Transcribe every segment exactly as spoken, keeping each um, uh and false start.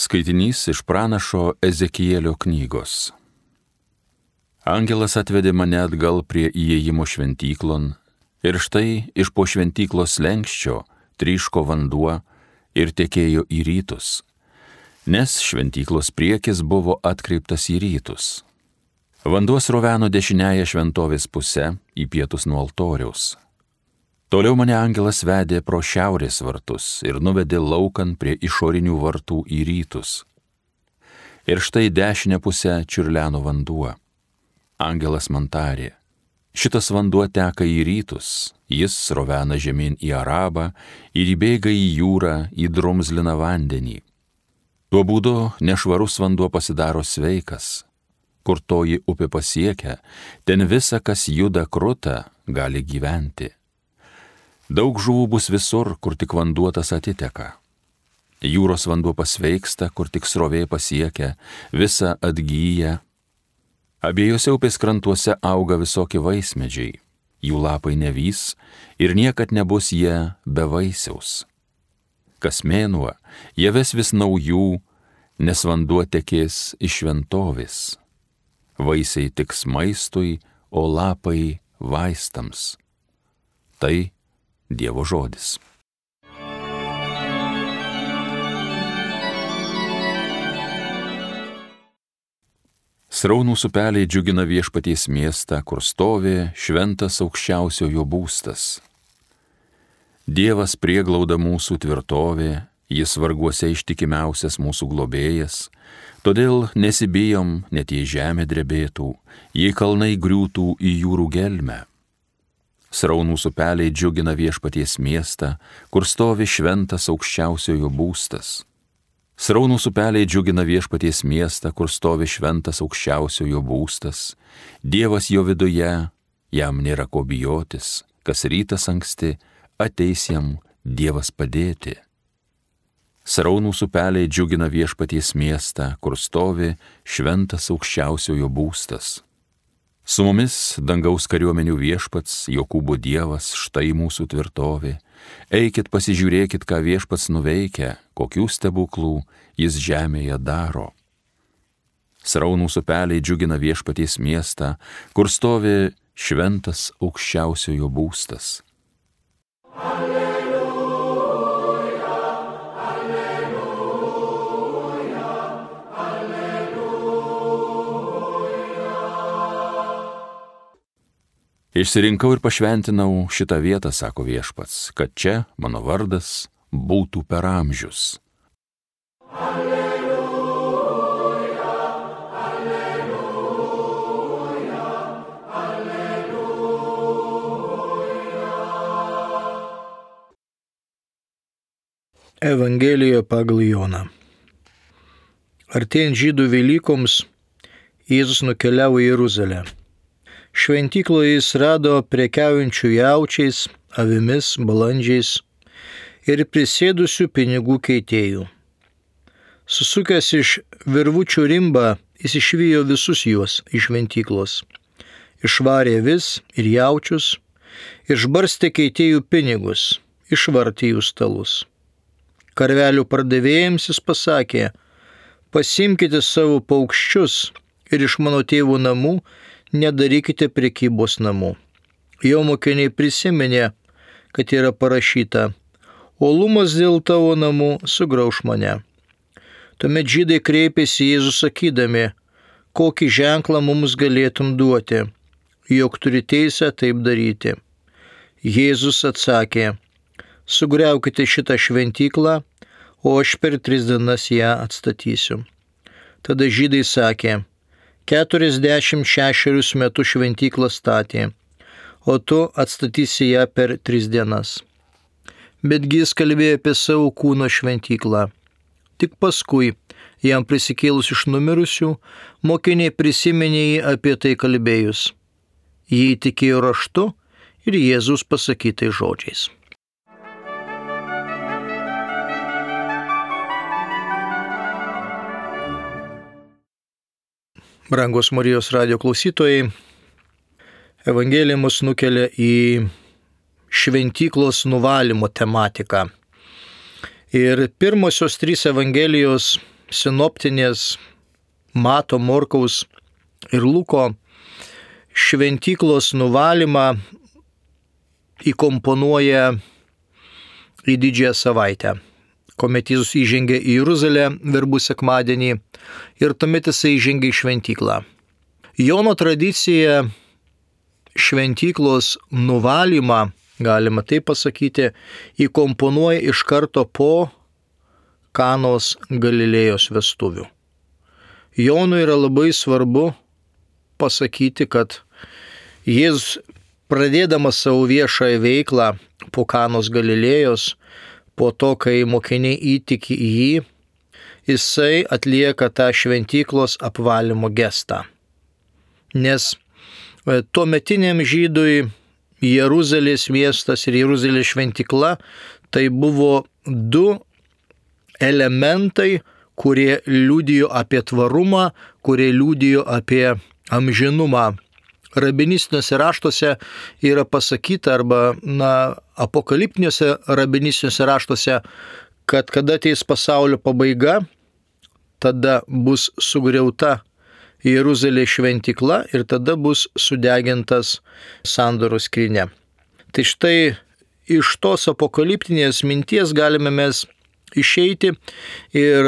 Skaitinys iš pranašo Ezekielio knygos. Angelas atvedė mane atgal prie įėjimo šventyklon, ir štai iš po šventyklos lenkščio tryško vanduo ir tekėjo į rytus, nes šventyklos priekis buvo atkreiptas į rytus. Vanduo sroveno dešiniąją šventovės pusę į pietus nuo altoriaus. Toliau mane angelas vedė pro šiaurės vartus ir nuvedė laukan prie išorinių vartų į rytus. Ir štai dešinę pusę čiurleno vanduo. Angelas man tarė: šitas vanduo teka į rytus, jis srovena žemyn į Arabą ir įbėga į jūrą, į drumzliną vandenį. Tuo būdu nešvarus vanduo pasidaro sveikas. Kur toji upė pasiekia, ten visa, kas juda kruta, gali gyventi. Daug žuvų bus visur, kur tik vanduo tas atiteka. Jūros vanduo pasveiksta, kur tik srovė pasiekia, visa atgyja. Abiejose upės krantuose auga visokie vaismedžiai, jų lapai nevys ir niekad nebus jie be vaisiaus. Kas mėnuo, jie ves vis naujų, nes vanduo tekės iš šventovės. Vaisiai tiks maistui, o lapai vaistams. Tai Dievo žodis. Sraunūs upeliai džiugina Viešpaties miestą, kur stovi šventas aukščiausiojo būstas. Dievas prieglauda mūsų tvirtovė, jis varguose ištikimiausias mūsų globėjas, todėl nesibijom, net jei žemė drebėtų, jei kalnai griūtų į jūrų gelmę. Sraunūs upeliai džiugina Viešpaties miestą, kur stovi šventas aukščiausiojo būstas. Sraunūs upeliai džiugina Viešpaties miestą, kur stovi šventas aukščiausiojo būstas. Dievas jo viduje, jam nėra ko bijotis, kas rytas anksti, ateis jam Dievas padėti. Sraunūs upeliai džiugina Viešpaties miestą, kur stovi šventas aukščiausiojo būstas. Su mumis dangaus kariuomenių Viešpats, Jokūbo Dievas, štai mūsų tvirtovė. Eikit pasižiūrėkit, ką Viešpats nuveikia, kokių stebuklų jis žemėje daro. Sraunūs upeliai džiugina Viešpaties miestą, kur stovi šventas aukščiausiojo būstas. Išsirinkau ir pašventinau šitą vietą, sako Viešpats, kad čia mano vardas būtų per amžius. Alleluja, alleluja, alleluja. Evangelija pagal Joną. Artėjant žydų Velykoms, Jėzus nukeliavo į Jeruzalę. Šventykloje jis rado prekiaujančių jaučiais, avimis, balandžiais ir prisėdusių pinigų keitėjų. Susukęs iš virvučių rimbą, jis išvijo visus juos iš šventyklos. Išvarė avis ir jaučius, išbarstė keitėjų pinigus, išvartė jų stalus. Karvelių pardavėjams jis pasakė: pasimkite savo paukščius ir iš mano tėvo namų nedarykite prekybos namų. Jo mokiniai prisiminė, kad yra parašyta: uolumas dėl tavo namų sugrauš mane. Tuomet žydai kreipėsi Jėzų sakydami: kokį ženklą mums galėtum duoti, jog turi teisę taip daryti. Jėzus atsakė: sugriaukite šitą šventyklą, o aš per tris dienas ją atstatysiu. Tada žydai sakė: keturiasdešimt šešerius metus šventyklą statė, o tu atstatysi ją per tris dienas. Betgi jis kalbėjo apie savo kūno šventyklą. Tik paskui, jam prisikėlus iš numirusių, mokiniai prisiminė jį apie tai kalbėjus. Jie įtikėjo raštu ir Jėzus pasakytais žodžiais. Brangus Marijos radijo klausytojai, Evangelija mus nukelia į šventyklos nuvalymo tematiką. Ir pirmosios trys Evangelijos sinoptinės Mato, Morkaus ir Luko šventyklos nuvalymą įkomponuoja į Didžiąją savaitę, kuomet Jėzus įžengė į Jeruzalę verbų sekmadienį ir tuomet jisai įžengė į šventyklą. Jono tradicija šventyklos nuvalymą, galima taip pasakyti, įkomponuoja iš karto po Kanos Galilėjos vestuvių. Jonui yra labai svarbu pasakyti, kad Jėzus, pradėdamas savo viešąją veiklą po Kanos Galilėjos, po to, kai mokiniai įtiki į jį, jisai atlieka tą šventyklos apvalymo gestą. Nes tuometiniam žydui Jeruzalės miestas ir Jeruzalės šventykla tai buvo du elementai, kurie liudijo apie tvarumą, kurie liudijo apie amžinumą. Rabinistiniuose raštuose yra pasakyta, arba na, apokaliptiniuose rabinistiniuose raštuose, kad kada ateis pasaulio pabaiga, tada bus sugriauta Jeruzalės šventykla ir tada bus sudegintas sandoros skrynia. Tai štai iš tos apokaliptinės minties galime mes išeiti ir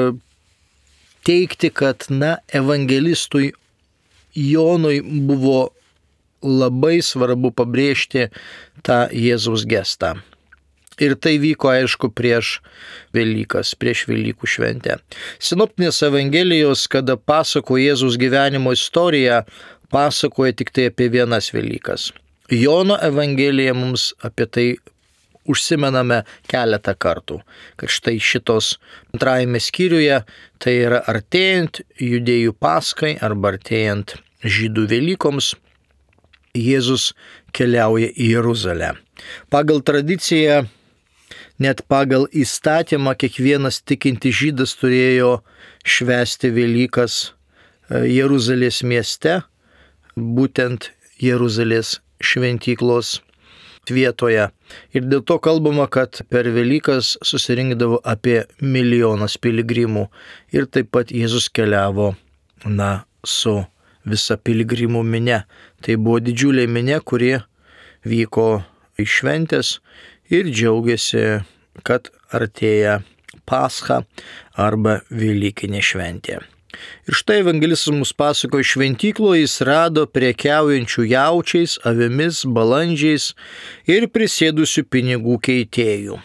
teikti, kad na, evangelistui Jonui buvo labai svarbu pabrėžti tą Jėzaus gestą. Ir tai vyko, aišku, prieš Velykas, prieš Velykų šventę. Sinoptinės evangelijos, kada pasako Jėzaus gyvenimo istoriją, pasakoja tik tai apie vienas Velykas. Jono evangelija mums apie tai užsimename keletą kartų, kad štai šitos antrajame skyriuje, tai yra artėjant judėjų paskai arba artėjant žydų Velykoms, Jėzus keliauja į Jeruzalę. Pagal tradiciją, net pagal įstatymą, kiekvienas tikintis žydas turėjo švęsti Velykas Jeruzalės mieste, būtent Jeruzalės šventyklos vietoje. Ir dėl to kalbama, kad per Velykas susirinkdavo apie milijonas piligrimų. Ir taip pat Jėzus keliavo, na, su visa piligrimų minia. Tai buvo didžiulė minia, kurie vyko iš šventės ir džiaugiasi, kad artėja Pascha arba Velykinė šventė. Ir štai evangelistas mums pasakoja, šventykloje jis rado prekiaujančių jaučiais, avimis, balandžiais ir prisėdusių pinigų keitėjų.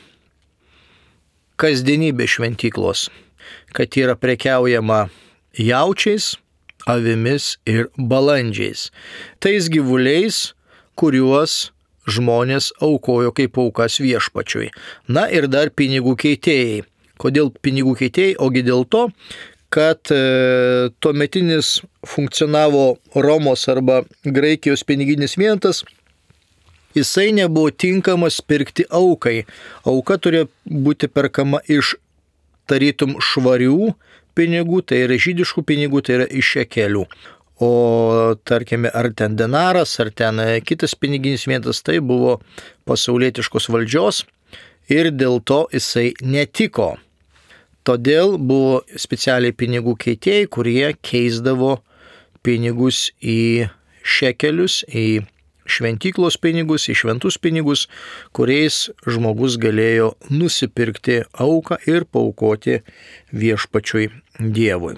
Kasdienybė šventyklos, kad yra prekiaujama jaučiais, avimis ir balandžiais. Tais gyvuliais, kuriuos žmonės aukojo kaip aukas viešpačiui. Na ir dar pinigų keitėjai. Kodėl pinigų keitėjai? Ogi dėl to, kad e, tuometinis funkcionavo Romos arba Graikijos piniginis vienetas, jisai nebuvo tinkamas pirkti aukai. Auka turėjo būti perkama iš tarytum švarių pinigų, tai yra žydiškų pinigų, tai yra iš šekelių. O tarkime, ar ten denaras, ar ten kitas piniginis vienetas, tai buvo pasaulietiškos valdžios ir dėl to jisai netiko. Todėl buvo specialiai pinigų keitėjai, kurie keisdavo pinigus į šekelius, į šventyklos pinigus, į šventus pinigus, kuriais žmogus galėjo nusipirkti auką ir paaukoti viešpačiui Dievui.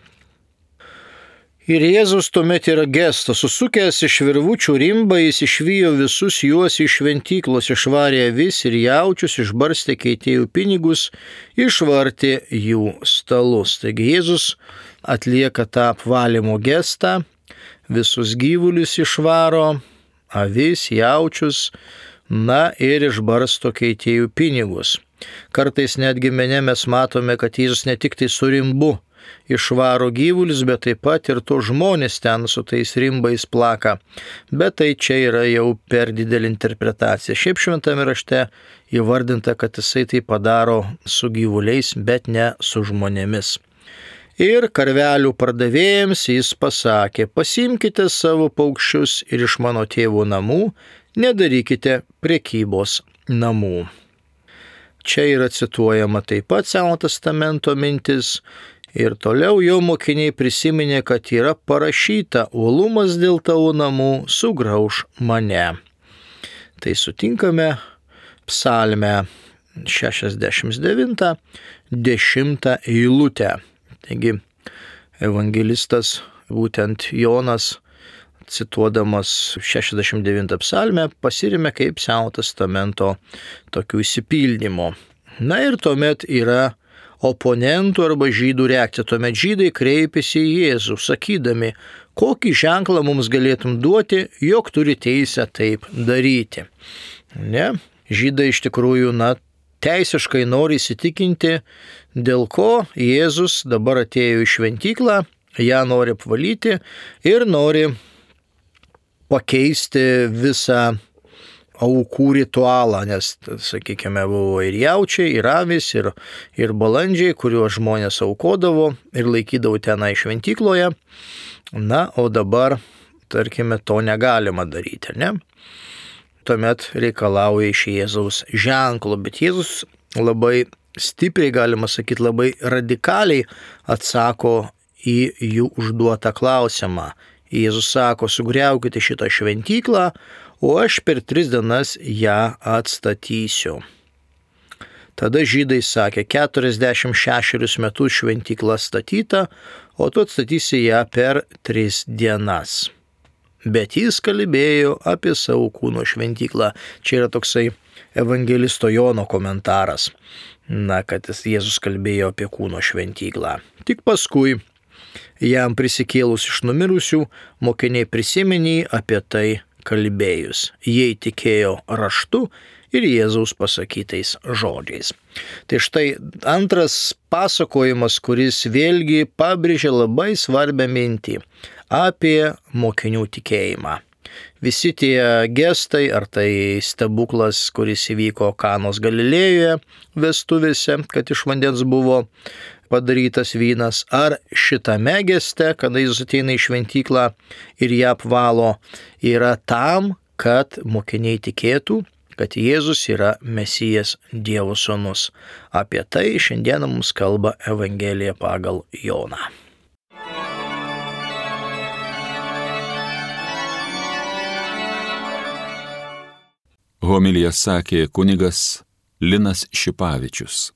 Ir Jėzus tuomet yra gestas, susukęs iš virvučių rimbą, jis išvijo visus juos iš šventyklos, išvarė avis ir jaučius, išbarstė keitėjų pinigus, išvartė jų stalus. Taigi Jėzus atlieka tą apvalymo gestą, visus gyvulius išvaro, avis, jaučius, na ir išbarsto keitėjų pinigus. Kartais netgi mene mes matome, kad Jėzus ne tik tai su rimbu išvaro gyvulius, bet taip pat ir to žmonės ten su tais rimbais plaka. Bet tai čia yra jau per didelį interpretaciją. Šiaip šventame rašte įvardinta, kad jisai tai padaro su gyvuliais, bet ne su žmonėmis. Ir karvelių pardavėjams jis pasakė, pasiimkite savo paukščius ir iš mano tėvų namų nedarykite prekybos namų. Čia yra cituojama taip pat Senojo testamento mintis Ir toliau jau mokiniai prisiminė, kad yra parašyta, uolumas dėl tavo namų sugrauš mane. Tai sutinkame psalmę šešiasdešimt devintą, dešimtą eilutę. Taigi evangelistas, būtent Jonas, cituodamas šešiasdešimt devintą psalmę, pasirėmė kaip Senojo testamento tokių įsipildymo. Na ir tuomet yra oponentų arba žydų reakcija. Tuomet žydai kreipėsi į Jėzų, sakydami, kokį ženklą mums galėtum duoti, jog turi teisę taip daryti. Ne? Žydai iš tikrųjų, na, teisiškai nori įsitikinti, dėl ko Jėzus dabar atėjo į šventyklą, ją nori apvalyti ir nori pakeisti visą aukų ritualą, nes, sakykime, buvo ir jaučiai, ir avys, ir, ir balandžiai, kuriuos žmonės aukodavo ir laikydavo tenai šventykloje. Na, o dabar, tarkime, to negalima daryti, ne? Tuomet reikalauja iš Jėzaus ženklo, bet Jėzus labai stipriai, galima sakyti, labai radikaliai atsako į jų užduotą klausimą. Jėzus sako, sugriaukite šitą šventyklą, o aš per tris dienas ją atstatysiu. Tada žydai sakė, keturiasdešimt šešerius metus šventykla statyta, o tu atstatysi ją per tris dienas. Bet jis kalbėjo apie savo kūno šventyklą. Čia yra toksai evangelisto Jono komentaras, na, kad Jėzus kalbėjo apie kūno šventyklą. Tik paskui, jam prisikėlus iš numirusių, mokiniai prisiminė apie tai kalbėjus. Jie tikėjo raštu ir Jėzaus pasakytais žodžiais. Tai štai antras pasakojimas, kuris vėlgi pabrėžia labai svarbią mintį apie mokinių tikėjimą. Visi tie gestai, ar tai stebuklas, kuris įvyko Kanos Galilėjoje vestuvėse, kad iš vandens buvo padarytas vynas, ar šitame geste, kada Jėzus ateina į šventyklą ir ją apvalo, yra tam, kad mokiniai tikėtų, kad Jėzus yra Mesijas, Dievo sūnus. Apie tai šiandieną mums kalba Evangelija pagal Joną. Homiliją sakė kunigas Linas Šipavičius.